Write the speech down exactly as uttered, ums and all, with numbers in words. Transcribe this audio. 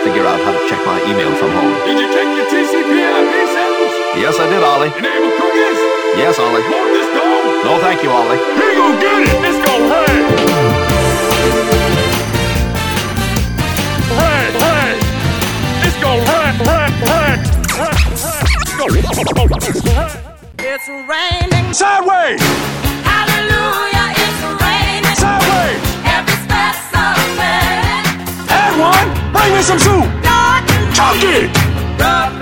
figure out how to check my email from home. Did you check your T C P I P sentence? Yes, I did, Ollie. Enable cookies? Yes, Ollie. Want this dog? No, thank you, Ollie. Here you go, get it! It's gonna rain! Rain, rain! It's gonna rain, rain, rain! It's raining Sideways! Hallelujah, it's raining Sideways! every specimen. Add one! Bring me some soup! God, Chunky! rub